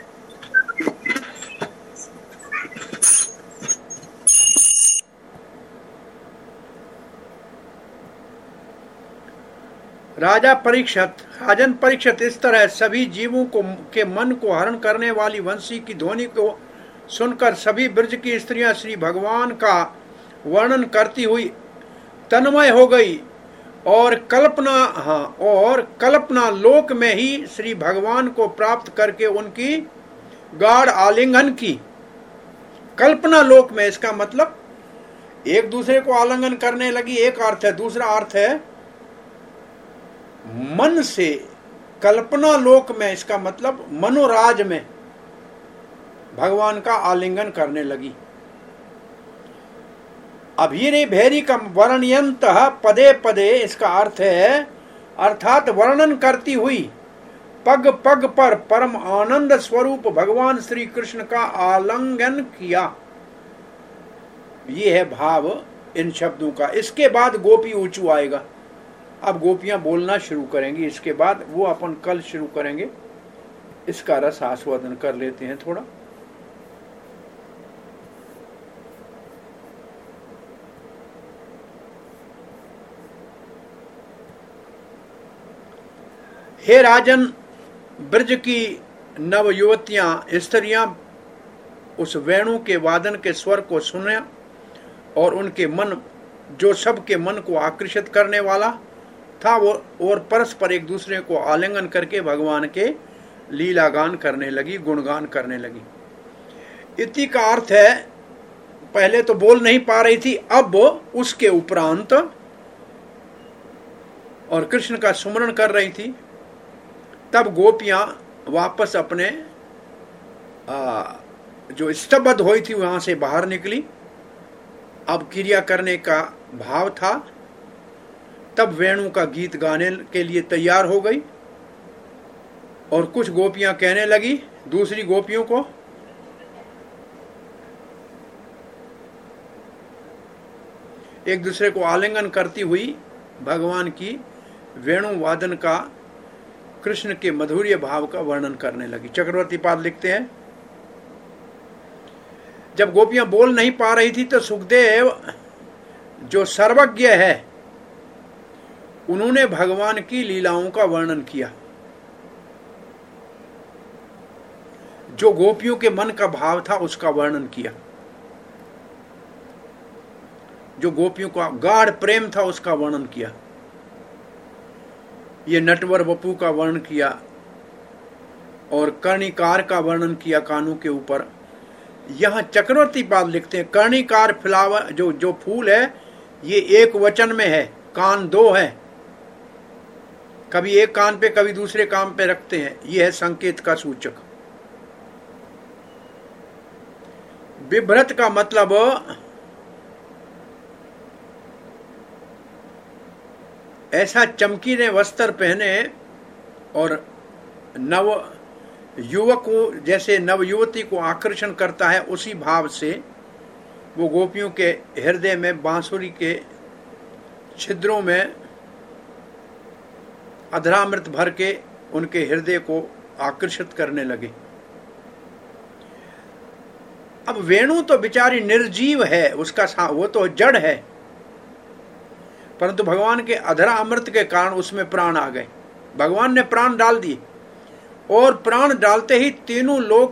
राजा परीक्षित, राजन परीक्षित, इस तरह सभी जीवों को के मन को हरण करने वाली वंशी की ध्वनि को सुनकर सभी ब्रज की स्त्रियां श्री भगवान का वर्णन करती हुई तन्मय हो गई और कल्पना हाँ और कल्पना लोक में ही श्री भगवान को प्राप्त करके उनकी गाढ़ आलिंगन की। कल्पना लोक में, इसका मतलब एक दूसरे को आलिंगन करने लगी, एक अर्थ है। दूसरा अर्थ है मन से कल्पना लोक में, इसका मतलब मनोराज में भगवान का आलिंगन करने लगी। अभीरे भैरी का वर्णयंत पदे पदे, इसका अर्थ है अर्थात वर्णन करती हुई, पग पग पर परम आनंद स्वरूप भगवान श्री कृष्ण का आलिंगन किया। ये है भाव इन शब्दों का। इसके बाद गोपी ऊंचू आएगा। अब गोपियां बोलना शुरू करेंगी, इसके बाद वो अपन कल शुरू करेंगे। इसका रस आस्वादन कर लेते हैं थोड़ा। हे राजन, ब्रज की नव युवतियां स्त्रियां उस वेणु के वादन के स्वर को सुने और उनके मन, जो सबके मन को आकर्षित करने वाला था, वो और परस्पर एक दूसरे को आलिंगन करके भगवान के लीला गान करने लगी, गुणगान करने लगी। इति का अर्थ है पहले तो बोल नहीं पा रही थी, अब उसके उपरांत और कृष्ण का सुमरण कर रही थी। तब गोपियां वापस अपने आ, जो स्तब्ध हुई थी वहां से बाहर निकली, अब क्रिया करने का भाव था। तब वेणु का गीत गाने के लिए तैयार हो गई और कुछ गोपियां कहने लगी दूसरी गोपियों को, एक दूसरे को आलिंगन करती हुई भगवान की वेणु वादन का, कृष्ण के मधुर्य भाव का वर्णन करने लगी। चक्रवर्ती पाद लिखते हैं, जब गोपियां बोल नहीं पा रही थी तो सुखदेव जो सर्वज्ञ है उन्होंने भगवान की लीलाओं का वर्णन किया। जो गोपियों के मन का भाव था उसका वर्णन किया, जो गोपियों का गाढ़ प्रेम था उसका वर्णन किया। ये नटवर वपु का वर्णन किया और कर्णिकार का वर्णन किया कानों के ऊपर। यहां चक्रवर्ती पाद लिखते हैं, कर्णिकार फ्लावर जो जो फूल है ये एक वचन में है, कान दो है, कभी एक कान पे कभी दूसरे कान पे रखते हैं, यह है संकेत का सूचक। बिभ्रत का मतलब ऐसा चमकीले वस्त्र पहने और नव युवक को, जैसे नव युवती को आकर्षण करता है उसी भाव से वो गोपियों के हृदय में बांसुरी के छिद्रों में अधरामृत भर के उनके हृदय को आकर्षित करने लगे। अब वेणु तो बेचारी निर्जीव है, उसका वो तो जड़ है, परंतु भगवान के अधरा अमृत के कारण उसमें प्राण आ गए। भगवान ने प्राण डाल दिए और प्राण डालते ही तीनों लोग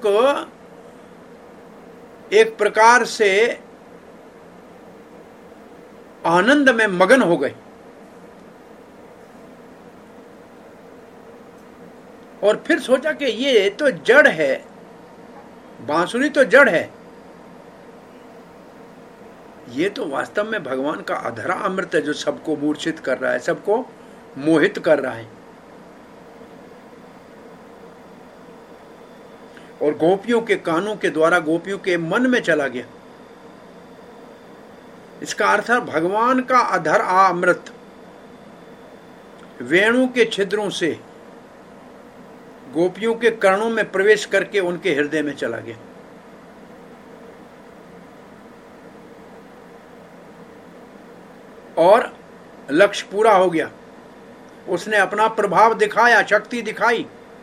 एक प्रकार से आनंद में मगन हो गए और फिर सोचा कि ये तो जड़ है, बांसुरी तो जड़ है, ये तो वास्तव में भगवान का अधरा अमृत है जो सबको मूर्छित कर रहा है, सबको मोहित कर रहा है। और गोपियों के कानों के द्वारा गोपियों के मन में चला गया। इसका अर्थ है भगवान का अधर अमृत वेणु के छिद्रों से गोपियों के कर्णों में प्रवेश करके उनके हृदय में चला गया। और लक्ष्य पूरा हो गया, उसने अपना प्रभाव दिखाया, शक्ति दिखाई।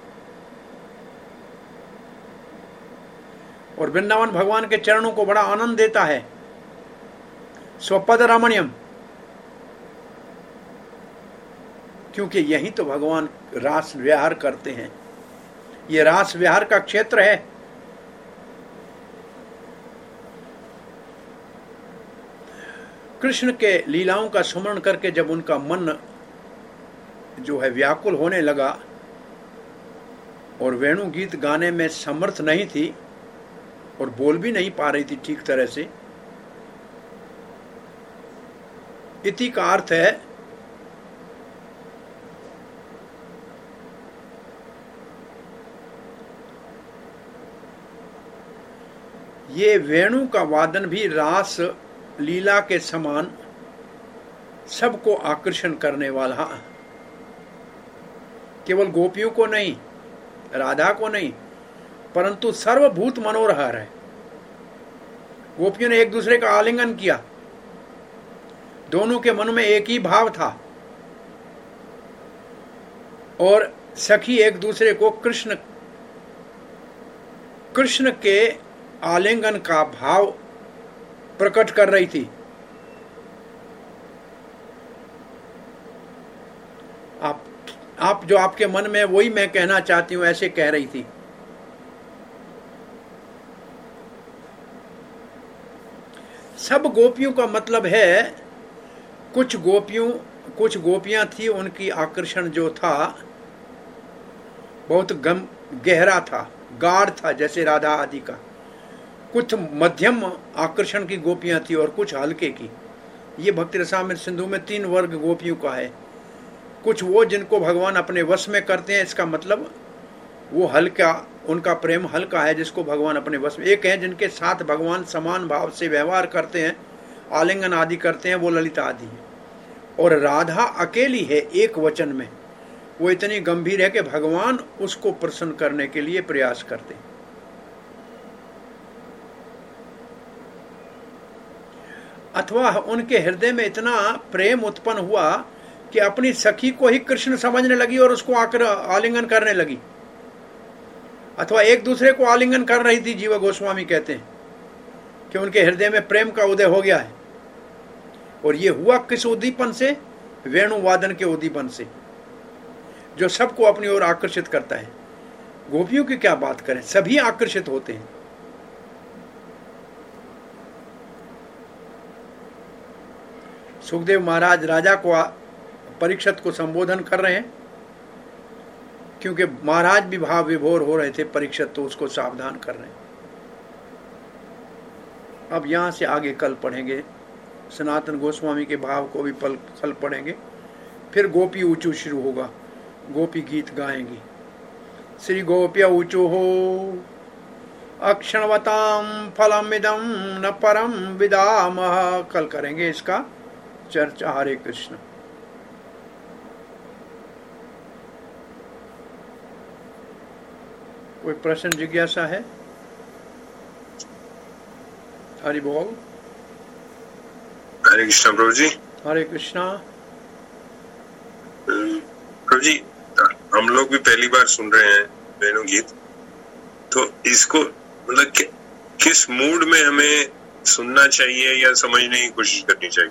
और वृंदावन भगवान के चरणों को बड़ा आनंद देता है। स्वपद रमणीयम, क्योंकि यही तो भगवान रास विहार करते हैं, ये रास विहार का क्षेत्र है। कृष्ण के लीलाओं का स्मरण करके जब उनका मन जो है व्याकुल होने लगा और वेणु गीत गाने में समर्थ नहीं थी और बोल भी नहीं पा रही थी ठीक तरह से, इति का अर्थ है ये वेणु का वादन भी रास लीला के समान सबको आकर्षण करने वाला, केवल गोपियों को नहीं, राधा को नहीं, परंतु सर्वभूत मनोहर है। गोपियों ने एक दूसरे का आलिंगन किया, दोनों के मन में एक ही भाव था और सखी एक दूसरे को कृष्ण कृष्ण के आलिंगन का भाव प्रकट कर रही थी। आप आप जो आपके मन में वही मैं कहना चाहती हूं, ऐसे कह रही थी। सब गोपियों का मतलब है, कुछ गोपियों कुछ गोपियां थी, उनकी आकर्षण जो था बहुत गम गहरा था, गाढ़ था, जैसे राधा आदि का। कुछ मध्यम आकर्षण की गोपियां थी और कुछ हल्के की। ये भक्ति रसामृत सिंधु में तीन वर्ग गोपियों का है। कुछ वो जिनको भगवान अपने वश में करते हैं, इसका मतलब वो हल्का उनका प्रेम हल्का है, जिसको भगवान अपने वश में। एक है जिनके साथ भगवान समान भाव से व्यवहार करते हैं, आलिंगन आदि करते हैं, वो ललिता आदि है। और राधा अकेली है एक वचन में, वो इतनी गंभीर है कि भगवान उसको प्रसन्न करने के लिए प्रयास करते हैं। अथवा उनके हृदय में इतना प्रेम उत्पन्न हुआ कि अपनी सखी को ही कृष्ण समझने लगी और उसको आकर आलिंगन करने लगी, अथवा एक दूसरे को आलिंगन कर रही थी। जीवा गोस्वामी कहते हैं कि उनके हृदय में प्रेम का उदय हो गया है। और ये हुआ किस उद्दीपन से? वेणुवादन के उद्दीपन से, जो सबको अपनी ओर आकर्षित करता है। गोपियों की क्या बात करें, सभी आकर्षित होते हैं। सुखदेव महाराज राजा को, परीक्षित को संबोधन कर रहे हैं, क्योंकि महाराज भी भाव विभोर हो रहे थे, परीक्षित तो उसको सावधान कर रहे हैं। अब यहां से आगे कल पढ़ेंगे, सनातन गोस्वामी के भाव को भी पल कल पढ़ेंगे। फिर गोपी ऊंचू शुरू होगा, गोपी गीत गाएंगी। श्री गोप्य ऊंचू हो अक्षणवताम फलमिदं न परम विदामः। कल करेंगे इसका चर्चा। हरे कृष्ण। कोई प्रश्न जिज्ञासा है? हरि बोल। हरे कृष्णा प्रभु जी। हरे कृष्णा प्रभु जी, हम लोग भी पहली बार सुन रहे हैं वेणु गीत, तो इसको मतलब कि, किस मूड में हमें सुनना चाहिए या समझने की कोशिश करनी चाहिए?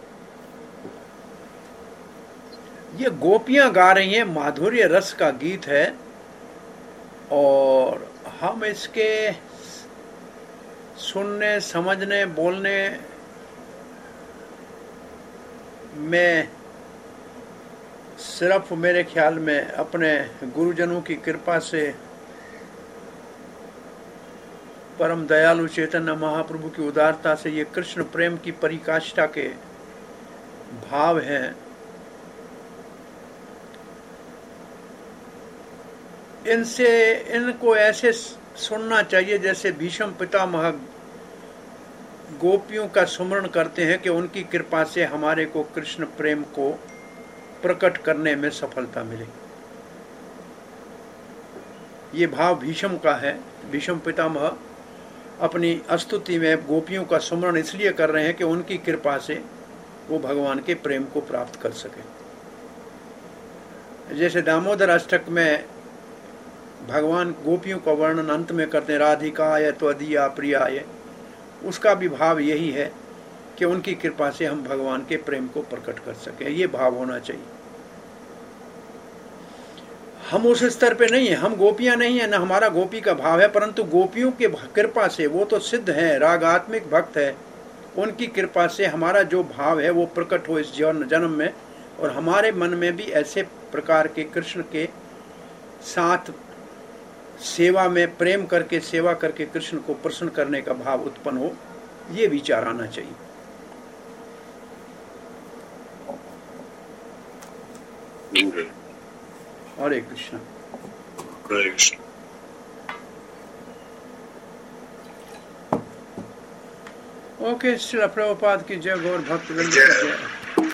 ये गोपियां गा रही हैं, माधुर्य रस का गीत है, और हम इसके सुनने, समझने, बोलने में सिर्फ मेरे ख्याल में अपने गुरुजनों की कृपा से, परम दयालु चैतन्य महाप्रभु की उदारता से ये कृष्ण प्रेम की परिकाष्ठा के भाव हैं। इनसे इनको ऐसे सुनना चाहिए जैसे भीष्म पितामह गोपियों का सुमरण करते हैं कि उनकी कृपा से हमारे को कृष्ण प्रेम को प्रकट करने में सफलता मिले। ये भाव भीष्म का है। भीष्म पितामह अपनी स्तुति में गोपियों का सुमरण इसलिए कर रहे हैं कि उनकी कृपा से वो भगवान के प्रेम को प्राप्त कर सके। जैसे दामोदर अष्टक में भगवान गोपियों का वर्णन अंत में करते हैं, राधिकाय त्वदीया प्रियाय, उसका भी भाव यही है कि उनकी कृपा से हम भगवान के प्रेम को प्रकट कर सके। ये भाव होना चाहिए। हम उस स्तर पे नहीं है, हम गोपियां नहीं है, न हमारा गोपी का भाव है, परंतु गोपियों के कृपा से, वो तो सिद्ध है, रागात्मिक भक्त है, उनकी कृपा से हमारा जो भाव है वो प्रकट हो इस जन्म में, और हमारे मन में भी ऐसे प्रकार के कृष्ण के साथ सेवा में प्रेम करके, सेवा करके कृष्ण को प्रसन्न करने का भाव उत्पन्न हो। ये विचार आना चाहिए। हरे कृष्ण। हरे कृष्ण। ओके, श्रील प्रभुपाद की जय, गौर भक्तवृंद की जय।